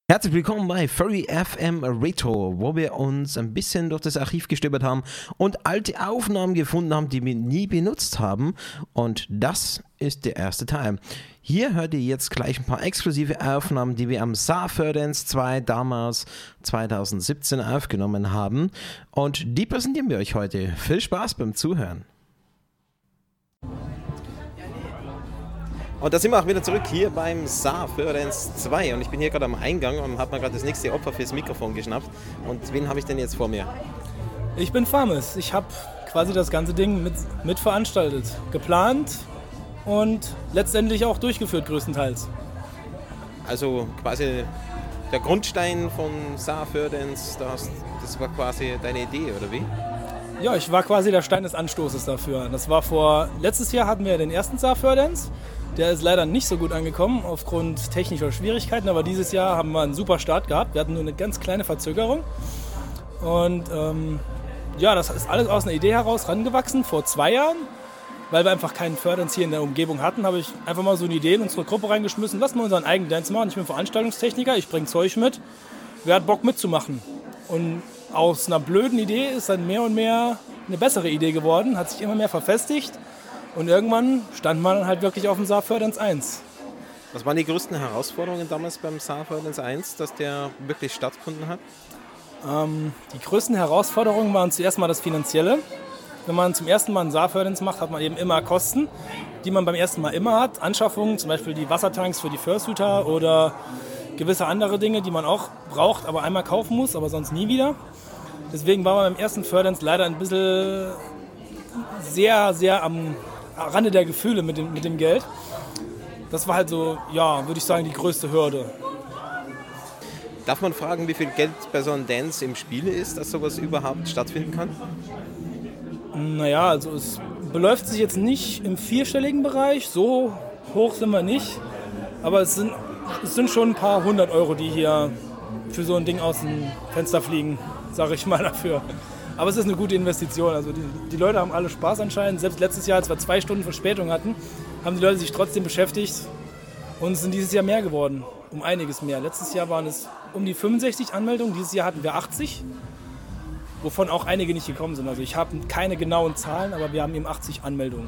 Herzlich willkommen bei Furry FM Retro, wo wir uns ein bisschen durch das Archiv gestöbert haben und alte Aufnahmen gefunden haben, die wir nie benutzt haben. Und das ist der erste Teil. Hier hört ihr jetzt gleich ein paar exklusive Aufnahmen, die wir am Saar Furdance 2 damals 2017 aufgenommen haben. Und die präsentieren wir euch heute. Viel Spaß beim Zuhören. Und da sind wir auch wieder zurück hier beim Saar Furdance 2 und ich bin hier gerade am Eingang und habe mir gerade das nächste Opfer fürs Mikrofon geschnappt. Und wen habe ich denn jetzt vor mir? Ich bin Farmes. Ich habe quasi das ganze Ding mit veranstaltet, geplant und letztendlich auch durchgeführt größtenteils. Also quasi der Grundstein von Saar Furdance, das war quasi deine Idee, oder wie? Ja, ich war quasi der Stein des Anstoßes dafür. Das war letztes Jahr hatten wir den ersten Saar Furdance. Der ist leider nicht so gut angekommen aufgrund technischer Schwierigkeiten, aber dieses Jahr haben wir einen super Start gehabt. Wir hatten nur eine ganz kleine Verzögerung und das ist alles aus einer Idee heraus rangewachsen vor 2 Jahren, weil wir einfach keinen Furdance hier in der Umgebung hatten, habe ich einfach mal so eine Idee in unsere Gruppe reingeschmissen, lass mal unseren eigenen Dance machen. Ich bin Veranstaltungstechniker, ich bringe Zeug mit, wer hat Bock mitzumachen? Und aus einer blöden Idee ist dann mehr und mehr eine bessere Idee geworden, hat sich immer mehr verfestigt. Und irgendwann stand man halt wirklich auf dem Saar Furdance 1. Was waren die größten Herausforderungen damals beim Saar Furdance 1, dass der wirklich stattgefunden hat? Die größten Herausforderungen waren zuerst mal das Finanzielle. Wenn man zum ersten Mal einen Saar Furdance macht, hat man eben immer Kosten, die man beim ersten Mal immer hat. Anschaffungen, zum Beispiel die Wassertanks für die Fursuiter oder gewisse andere Dinge, die man auch braucht, aber einmal kaufen muss, aber sonst nie wieder. Deswegen war man beim ersten Furdance leider ein bisschen sehr, sehr am Rande der Gefühle mit dem Geld. Das war halt so, ja, würde ich sagen, die größte Hürde. Darf man fragen, wie viel Geld bei so einem Dance im Spiel ist, dass sowas überhaupt stattfinden kann? Naja, also es beläuft sich jetzt nicht im 4-stelligen Bereich, so hoch sind wir nicht, aber es sind schon ein paar 100 Euro, die hier für so ein Ding aus dem Fenster fliegen, sage ich mal dafür. Aber es ist eine gute Investition. Also die Leute haben alle Spaß anscheinend. Selbst letztes Jahr, als wir 2 Stunden Verspätung hatten, haben die Leute sich trotzdem beschäftigt. Und es sind dieses Jahr mehr geworden. Um einiges mehr. Letztes Jahr waren es um die 65 Anmeldungen. Dieses Jahr hatten wir 80. Wovon auch einige nicht gekommen sind. Also ich habe keine genauen Zahlen, aber wir haben eben 80 Anmeldungen.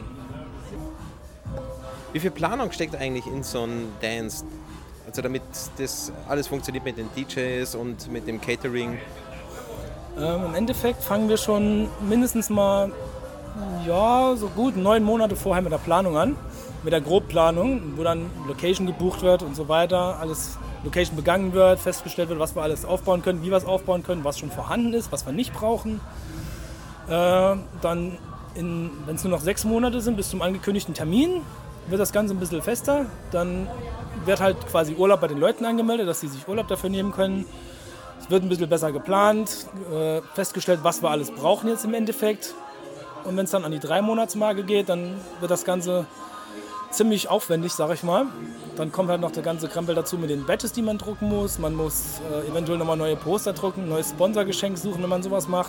Wie viel Planung steckt eigentlich in so einem Dance? Also damit das alles funktioniert mit den DJs und mit dem Catering? Im Endeffekt fangen wir schon mindestens mal so gut 9 Monate vorher mit der Planung an, mit der Grobplanung, wo dann Location gebucht wird und so weiter, alles Location begangen wird, festgestellt wird, was wir alles aufbauen können, wie wir es aufbauen können, was schon vorhanden ist, was wir nicht brauchen. Dann, wenn es nur noch 6 Monate sind bis zum angekündigten Termin, wird das Ganze ein bisschen fester. Dann wird halt quasi Urlaub bei den Leuten angemeldet, dass sie sich Urlaub dafür nehmen können. Es wird ein bisschen besser geplant, festgestellt, was wir alles brauchen jetzt im Endeffekt. Und wenn es dann an die 3-Monatsmarke geht, dann wird das Ganze ziemlich aufwendig, sag ich mal. Dann kommt halt noch der ganze Krempel dazu mit den Badges, die man drucken muss. Man muss eventuell nochmal neue Poster drucken, ein neues Sponsorgeschenk suchen, wenn man sowas macht.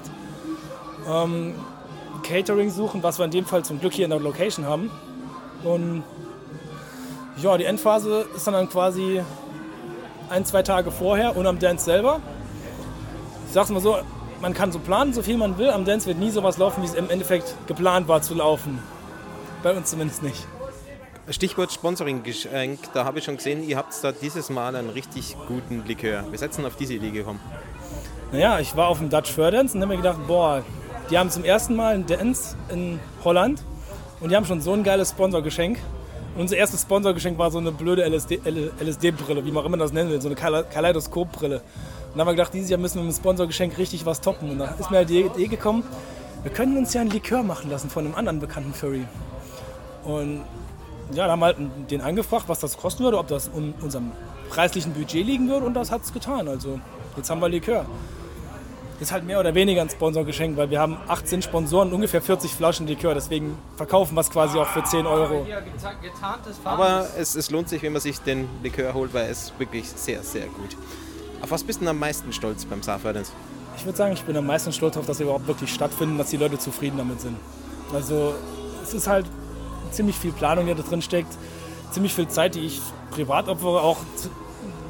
Catering suchen, was wir in dem Fall zum Glück hier in der Location haben. Und ja, die Endphase ist dann quasi 1-2 Tage vorher und am Dance selber. Ich sag's mal so, man kann so planen, so viel man will. Am Dance wird nie sowas laufen, wie es im Endeffekt geplant war zu laufen. Bei uns zumindest nicht. Stichwort Sponsoring-Geschenk, da habe ich schon gesehen, ihr habt da dieses Mal einen richtig guten Likör. Wir setzen auf diese Idee gekommen. Naja, ich war auf dem Dutch Furdance und habe mir gedacht, die haben zum ersten Mal einen Dance in Holland und die haben schon so ein geiles Sponsorgeschenk. Und unser erstes Sponsorgeschenk war so eine blöde LSD-Brille, wie man auch immer das nennen will, so eine Kaleidoskop-Brille. Und dann haben wir gedacht, dieses Jahr müssen wir mit dem Sponsorgeschenk richtig was toppen. Und da ist mir halt die Idee gekommen, wir können uns ja einen Likör machen lassen von einem anderen bekannten Furry. Und ja, da haben wir halt den angefragt, was das kosten würde, ob das in unserem preislichen Budget liegen würde. Und das hat es getan. Also jetzt haben wir Likör. Ist halt mehr oder weniger ein Sponsorgeschenk, weil wir haben 18 Sponsoren und ungefähr 40 Flaschen Likör. Deswegen verkaufen wir es quasi auch für 10 Euro. Aber es lohnt sich, wenn man sich den Likör holt, weil es wirklich sehr, sehr gut. Auf was bist du am meisten stolz beim Saar Furdance? Ich würde sagen, ich bin am meisten stolz darauf, dass wir überhaupt wirklich stattfinden, dass die Leute zufrieden damit sind. Also es ist halt ziemlich viel Planung, die da drin steckt, ziemlich viel Zeit, die ich privat opfere, auch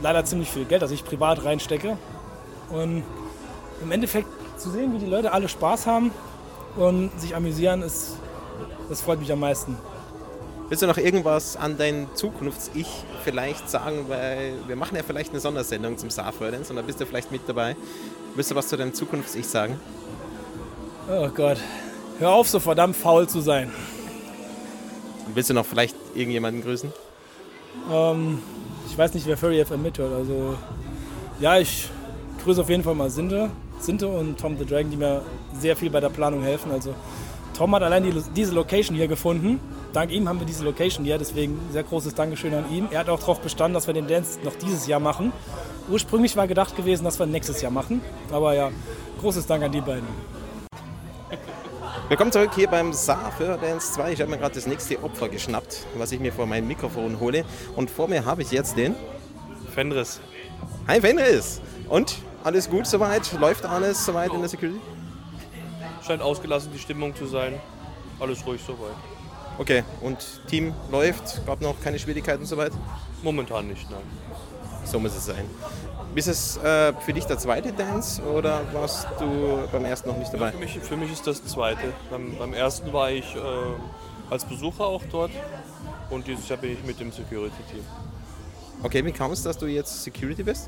leider ziemlich viel Geld, das ich privat reinstecke. Und im Endeffekt zu sehen, wie die Leute alle Spaß haben und sich amüsieren, das freut mich am meisten. Willst du noch irgendwas an dein Zukunfts-Ich vielleicht sagen, weil wir machen ja vielleicht eine Sondersendung zum Saarförderns und da bist du vielleicht mit dabei. Willst du was zu deinem Zukunfts-Ich sagen? Oh Gott, hör auf, so verdammt faul zu sein. Willst du noch vielleicht irgendjemanden grüßen? Ich weiß nicht, wer Furry FM mithört. Also, ja, ich grüße auf jeden Fall mal Sinte und Tom the Dragon, die mir sehr viel bei der Planung helfen. Also, Tom hat allein diese Location hier gefunden. Dank ihm haben wir diese Location hier, deswegen sehr großes Dankeschön an ihn. Er hat auch darauf bestanden, dass wir den Dance noch dieses Jahr machen. Ursprünglich war gedacht gewesen, dass wir nächstes Jahr machen. Aber ja, großes Dank an die beiden. Willkommen zurück hier beim Saarförderns 2. Ich habe mir gerade das nächste Opfer geschnappt, was ich mir vor meinem Mikrofon hole. Und vor mir habe ich jetzt den Fenris. Hi Fenris! Und? Alles gut soweit? Läuft alles soweit in der Security? Scheint ausgelassen die Stimmung zu sein. Alles ruhig soweit. Okay, und Team läuft? Gab noch keine Schwierigkeiten soweit? Momentan nicht, nein. So muss es sein. Ist es für dich der zweite Dance oder warst du beim ersten noch nicht dabei? Für mich ist das der zweite. Beim ersten war ich als Besucher auch dort und dieses Jahr bin ich mit dem Security-Team. Okay, wie kam es, dass du jetzt Security bist?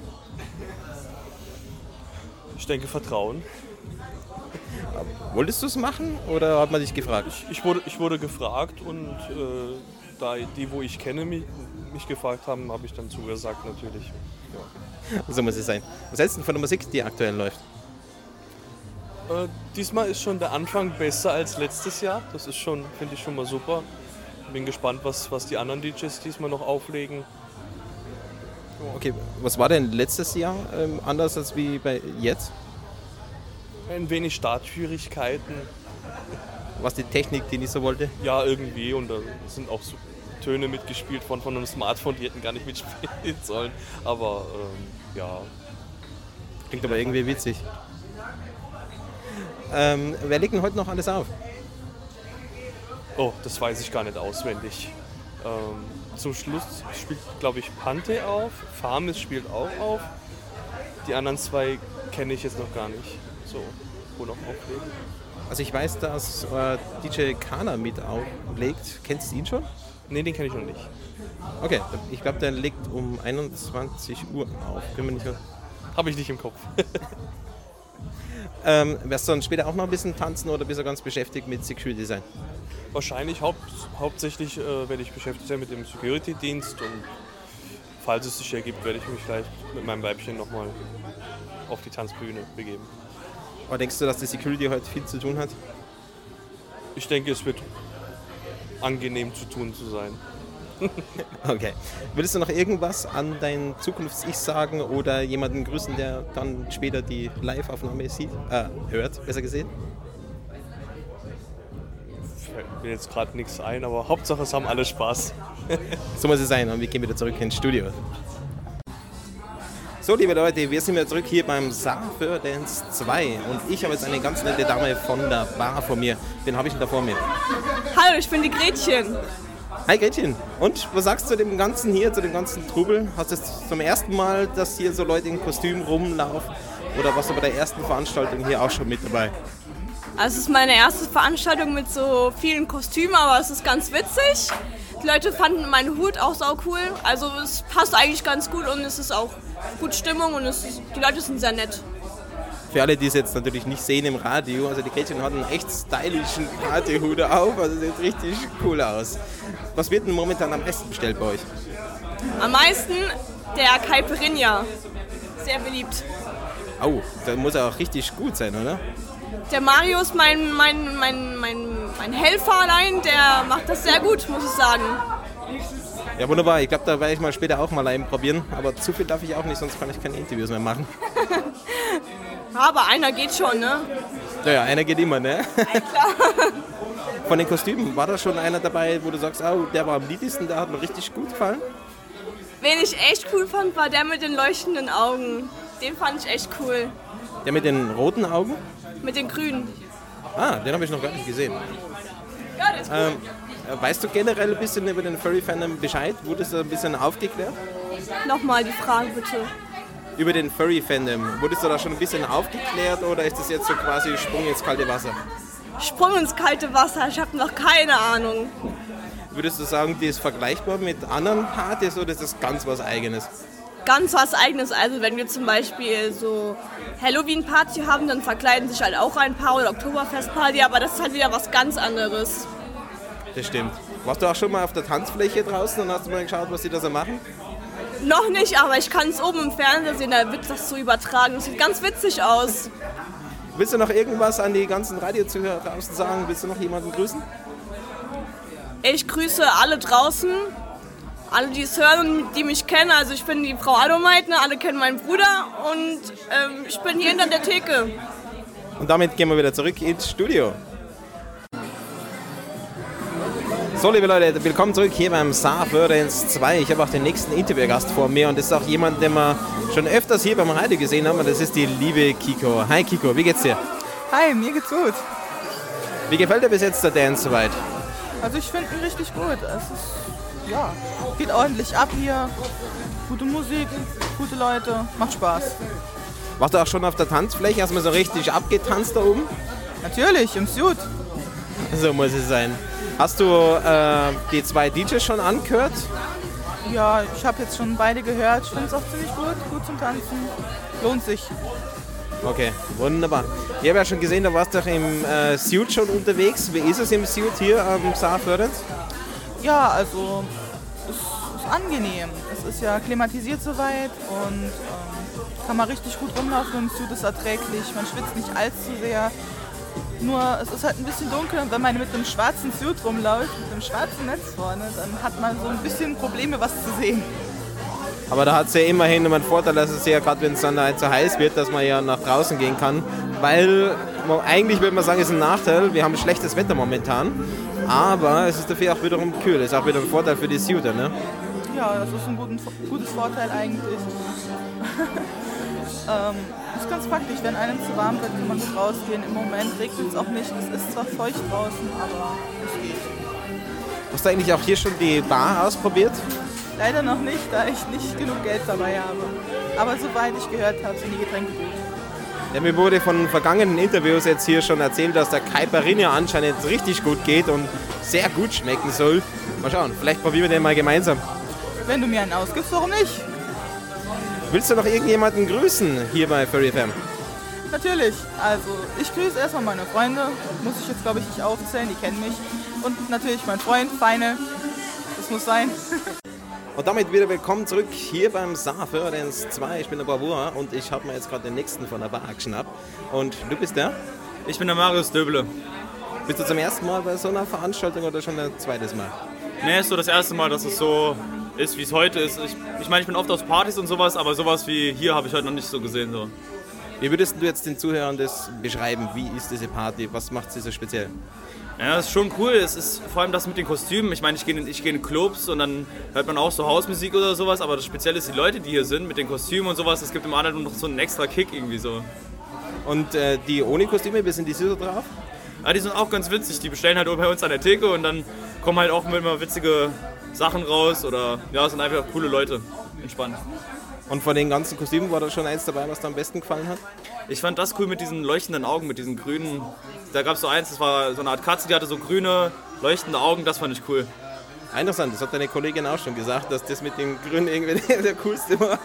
Ich denke Vertrauen. Wolltest du es machen oder hat man dich gefragt? Ich wurde gefragt und da die, wo ich kenne, mich gefragt haben, habe ich dann zugesagt natürlich. Ja. So muss es sein. Was hältst du von der Musik, die aktuell läuft? Diesmal ist schon der Anfang besser als letztes Jahr. Das ist schon, finde ich schon mal super. Bin gespannt, was die anderen DJs diesmal noch auflegen. Okay, was war denn letztes Jahr anders als wie bei jetzt? Ein wenig Startschwierigkeiten. Was die Technik, die nicht so wollte? Ja, irgendwie. Und da sind auch so Töne mitgespielt von einem Smartphone, die hätten gar nicht mitspielen sollen. Aber ja. Klingt aber irgendwie witzig. Wer legt denn heute noch alles auf? Oh, das weiß ich gar nicht auswendig. Zum Schluss spielt, glaube ich, Pante auf. Farmis spielt auch auf. Die anderen zwei kenne ich jetzt noch gar nicht. So, wo noch auflegen. Also ich weiß, dass DJ Kana mit auflegt. Kennst du ihn schon? Nee, den kenne ich noch nicht. Okay, ich glaube, der legt um 21 Uhr auf. Bin mir nicht sicher. Habe ich nicht im Kopf. Wirst du dann später auch noch ein bisschen tanzen oder bist du ganz beschäftigt mit Security sein? Wahrscheinlich hauptsächlich werde ich beschäftigt sein mit dem Security-Dienst und falls es sich ergibt, werde ich mich vielleicht mit meinem Weibchen nochmal auf die Tanzbühne begeben. Aber denkst du, dass die Security heute viel zu tun hat? Ich denke, es wird angenehm zu tun zu sein. Okay. Willst du noch irgendwas an dein Zukunfts-Ich sagen oder jemanden grüßen, der dann später die Live-Aufnahme hört, besser gesehen? Fällt mir jetzt gerade nichts ein, aber Hauptsache es haben alle Spaß. So muss es sein und wir gehen wieder zurück ins Studio. So, liebe Leute, wir sind wieder zurück hier beim Saarförderns 2 und ich habe jetzt eine ganz nette Dame von der Bar vor mir. Wen habe ich denn da vor mir? Hallo, ich bin die Gretchen. Hi Gretchen, und was sagst du zu dem Ganzen hier, zu dem ganzen Trubel? Hast du es zum ersten Mal, dass hier so Leute in Kostüm rumlaufen oder warst du bei der ersten Veranstaltung hier auch schon mit dabei? Also es ist meine erste Veranstaltung mit so vielen Kostümen, aber es ist ganz witzig. Die Leute fanden meinen Hut auch sau cool, also es passt eigentlich ganz gut und es ist auch gut Stimmung und die Leute sind sehr nett. Für alle, die es jetzt natürlich nicht sehen im Radio, also die Gretchen hat einen echt stylischen Partyhut auf, also sieht richtig cool aus. Was wird denn momentan am besten bestellt bei euch? Am meisten der Caipirinha, sehr beliebt. Oh, der muss ja auch richtig gut sein, oder? Der Mario ist mein Helfer allein, der macht das sehr gut, muss ich sagen. Ja, wunderbar. Ich glaube, da werde ich mal später auch mal einen probieren, aber zu viel darf ich auch nicht, sonst kann ich keine Interviews mehr machen. Aber einer geht schon, ne? Naja, einer geht immer, ne? Klar. Von den Kostümen, war da schon einer dabei, wo du sagst, oh, der war am liebsten, der hat mir richtig gut gefallen? Wen ich echt cool fand, war der mit den leuchtenden Augen. Den fand ich echt cool. Der mit den roten Augen? Mit den grünen. Ah, den habe ich noch gar nicht gesehen. Ja, der ist cool. Weißt du generell ein bisschen über den Furry-Fandom Bescheid? Wurde es ein bisschen aufgeklärt? Nochmal die Frage bitte. Über den Furry-Fandom. Wurdest du da schon ein bisschen aufgeklärt oder ist das jetzt so quasi Sprung ins kalte Wasser? Sprung ins kalte Wasser, ich habe noch keine Ahnung. Würdest du sagen, die ist vergleichbar mit anderen Partys oder ist das ganz was Eigenes? Ganz was Eigenes, also wenn wir zum Beispiel so Halloween-Party haben, dann verkleiden sich halt auch ein paar oder Oktoberfest-Party, aber das ist halt wieder was ganz anderes. Das stimmt. Warst du auch schon mal auf der Tanzfläche draußen und hast du mal geschaut, was die da so machen? Noch nicht, aber ich kann es oben im Fernseher sehen, da wird das so übertragen. Das sieht ganz witzig aus. Willst du noch irgendwas an die ganzen Radiozuhörer draußen sagen? Willst du noch jemanden grüßen? Ich grüße alle draußen, alle, die es hören und die mich kennen. Also ich bin die Frau Adomeitner, alle kennen meinen Bruder und ich bin hier hinter der Theke. Und damit gehen wir wieder zurück ins Studio. So, liebe Leute, willkommen zurück hier beim Saar Florenz 2. Ich habe auch den nächsten Interviewgast vor mir und das ist auch jemand, den wir schon öfters hier beim Radio gesehen haben und das ist die liebe Kiko. Hi Kiko, wie geht's dir? Hi, mir geht's gut. Wie gefällt dir bis jetzt der Dance soweit? Also ich finde ihn richtig gut. Es ist, ja, geht ordentlich ab hier. Gute Musik, gute Leute, macht Spaß. Warst du auch schon auf der Tanzfläche? Hast du mal so richtig abgetanzt da oben? Natürlich, im Suit. So muss es sein. Hast du die zwei DJs schon angehört? Ja, ich habe jetzt schon beide gehört. Ich finde es auch ziemlich gut zum Tanzen. Lohnt sich. Okay, wunderbar. Ich habe ja schon gesehen, du warst doch im Suit schon unterwegs. Wie ist es im Suit hier am Saar Florenz? Ja, also es ist angenehm. Es ist ja klimatisiert soweit und kann man richtig gut rumlaufen. Im Suit ist erträglich, man schwitzt nicht allzu sehr. Nur es ist halt ein bisschen dunkel und wenn man mit einem schwarzen Suit rumläuft, mit einem schwarzen Netz vorne, dann hat man so ein bisschen Probleme, was zu sehen. Aber da hat es ja immerhin einen Vorteil, dass es ja gerade, wenn es dann halt so heiß wird, dass man ja nach draußen gehen kann. Weil eigentlich würde man sagen, ist ein Nachteil, wir haben schlechtes Wetter momentan, aber es ist dafür auch wiederum kühl. Das ist auch wieder ein Vorteil für die Suiter, ne? Ja, das ist ein gutes Vorteil eigentlich. Ist ganz praktisch, wenn einem zu warm wird, kann man gut rausgehen. Im Moment regnet es auch nicht, es ist zwar feucht draußen, aber es geht. Hast du eigentlich auch hier schon die Bar ausprobiert? Leider noch nicht, da ich nicht genug Geld dabei habe. Aber soweit ich gehört habe, sind die Getränke gut. Ja, mir wurde von vergangenen Interviews jetzt hier schon erzählt, dass der Caipirinha anscheinend richtig gut geht und sehr gut schmecken soll. Mal schauen, vielleicht probieren wir den mal gemeinsam. Wenn du mir einen ausgibst, warum nicht? Willst du noch irgendjemanden grüßen hier bei Furry FM? Natürlich, also ich grüße erstmal meine Freunde, muss ich jetzt glaube ich nicht aufzählen, die kennen mich. Und natürlich mein Freund, Feine, das muss sein. Und damit wieder willkommen zurück hier beim Saar Florenz 2. Ich bin der Bravura und ich habe mir jetzt gerade den nächsten von der Bar geschnappt. Und du bist der? Ich bin der Marius Döble. Bist du zum ersten Mal bei so einer Veranstaltung oder schon ein zweites Mal? Nee, ist so das erste Mal, dass es so ist, wie es heute ist. Ich meine, ich bin oft auf Partys und sowas, aber sowas wie hier habe ich heute noch nicht so gesehen. So. Wie würdest du jetzt den Zuhörern das beschreiben? Wie ist diese Party? Was macht sie so speziell? Ja, das ist schon cool. Es ist vor allem das mit den Kostümen. Ich meine, ich gehe in Clubs und dann hört man auch so Hausmusik oder sowas, aber das Spezielle ist die Leute, die hier sind, mit den Kostümen und sowas. Es gibt im anderen noch so einen extra Kick irgendwie so. Und die ohne Kostüme, wie sind die so drauf? Ja, die sind auch ganz witzig. Die bestellen halt bei uns an der Theke und dann kommen halt auch immer witzige Sachen raus oder ja, es sind einfach coole Leute. Entspannt. Und von den ganzen Kostümen war da schon eins dabei, was dir am besten gefallen hat? Ich fand das cool mit diesen leuchtenden Augen, mit diesen grünen. Da gab es so eins, das war so eine Art Katze, die hatte so grüne, leuchtende Augen, das fand ich cool. Interessant, das hat deine Kollegin auch schon gesagt, dass das mit den Grünen irgendwie der coolste war.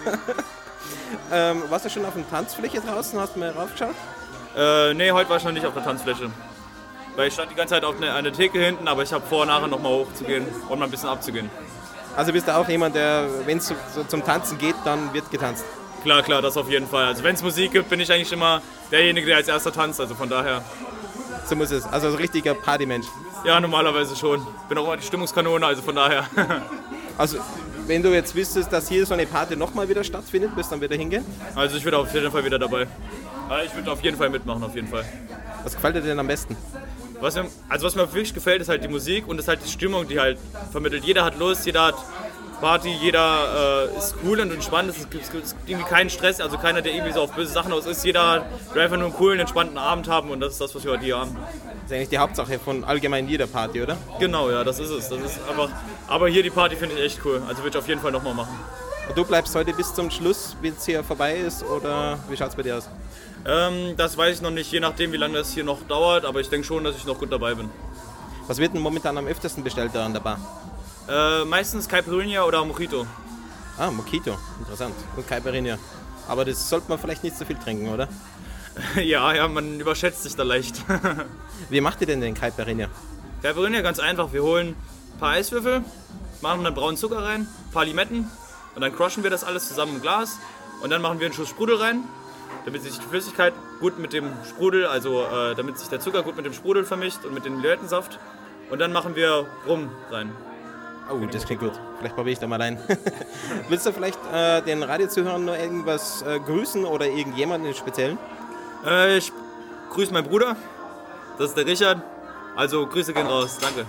Warst du schon auf der Tanzfläche draußen? Hast du mal raufgeschaut? Nee, heute war ich noch nicht auf der Tanzfläche. Weil ich stand die ganze Zeit auf einer Theke hinten, aber ich habe vor und nachher nochmal hochzugehen und mal ein bisschen abzugehen. Also bist du auch jemand, der, wenn es so zum Tanzen geht, dann wird getanzt? Klar, das auf jeden Fall. Also wenn es Musik gibt, bin ich eigentlich immer derjenige, der als erster tanzt, also von daher. So muss es, also ein richtiger Partymensch. Ja, normalerweise schon. Bin auch immer die Stimmungskanone, also von daher. Also wenn du jetzt wüsstest, dass hier so eine Party nochmal wieder stattfindet, wirst du dann wieder hingehen? Also ich bin auf jeden Fall wieder dabei. Ich würde auf jeden Fall mitmachen, auf jeden Fall. Was gefällt dir denn am besten? Was mir wirklich gefällt, ist halt die Musik und ist halt die Stimmung, die halt vermittelt. Jeder hat Lust, jeder hat Party, jeder ist cool und entspannt. Es gibt irgendwie keinen Stress, also keiner, der irgendwie so auf böse Sachen aus ist. Jeder will einfach nur einen coolen, entspannten Abend haben und das ist das, was wir heute hier haben. Das ist eigentlich die Hauptsache von allgemein jeder Party, oder? Genau, ja, das ist es. Das ist einfach, aber hier die Party finde ich echt cool, also würde ich auf jeden Fall nochmal machen. Und du bleibst heute bis zum Schluss, wenn es hier vorbei ist, oder wie schaut es bei dir aus? Das weiß ich noch nicht, je nachdem, wie lange das hier noch dauert, aber ich denke schon, dass ich noch gut dabei bin. Was wird denn momentan am öftesten bestellt da an der Bar? Meistens Caipirinha oder Mojito. Ah, Mojito, interessant. Und Caipirinha. Aber das sollte man vielleicht nicht so viel trinken, oder? Ja, man überschätzt sich da leicht. Wie macht ihr denn den Caipirinha? Caipirinha ganz einfach, wir holen ein paar Eiswürfel, machen dann braunen Zucker rein, ein paar Limetten und dann crushen wir das alles zusammen im Glas und dann machen wir einen Schuss Sprudel rein, damit sich die Flüssigkeit gut mit dem Sprudel, also damit sich der Zucker gut mit dem Sprudel vermischt und mit dem Limettensaft und dann machen wir Rum rein. Oh, das klingt gut. Vielleicht probiere ich da mal rein. Willst du vielleicht den Radiozuhörern noch irgendwas grüßen oder irgendjemanden im Speziellen? Ich grüße meinen Bruder, das ist der Richard, also Grüße gehen raus, danke.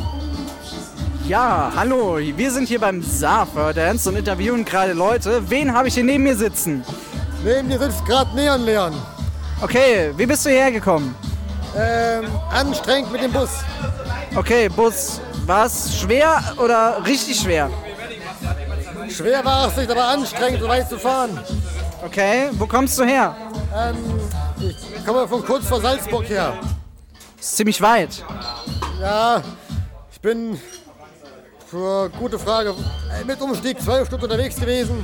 Ja, hallo, wir sind hier beim Saar Dance und interviewen gerade Leute. Wen habe ich hier neben mir sitzen? Neben mir sitzt gerade Neon Leon. Okay, wie bist du hierher gekommen? Anstrengend mit dem Bus. Okay, Bus. War es schwer oder richtig schwer? Schwer war es nicht, aber anstrengend, so weit zu fahren. Okay, wo kommst du her? Ich komme von kurz vor Salzburg her. Ist ziemlich weit. Ja, ich bin, gute Frage, mit Umstieg 12 Stunden unterwegs gewesen.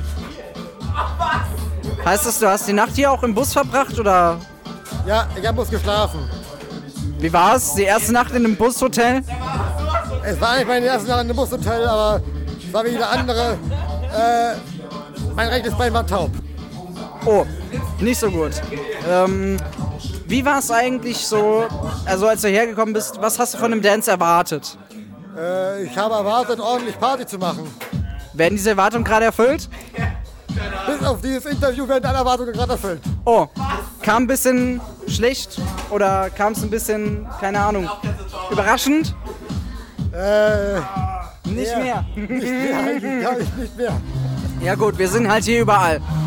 Heißt das, du hast die Nacht hier auch im Bus verbracht oder? Ja, ich habe im Bus geschlafen. Wie war es? Die erste Nacht in einem Bushotel? Es war eigentlich meine erste Nacht in einem Bushotel, aber es war wie jeder andere. Mein rechtes Bein war taub. Oh, nicht so gut. Wie war es eigentlich so, also als du hergekommen bist, was hast du von dem Dance erwartet? Ich habe erwartet, ordentlich Party zu machen. Werden diese Erwartungen gerade erfüllt? Bis auf dieses Interview werden alle Erwartungen gerade erfüllt. Oh, kam ein bisschen schlecht oder kam es ein bisschen, keine Ahnung, überraschend? Nicht mehr. Nicht mehr, eigentlich gar nicht mehr. Ja gut, wir sind halt hier überall.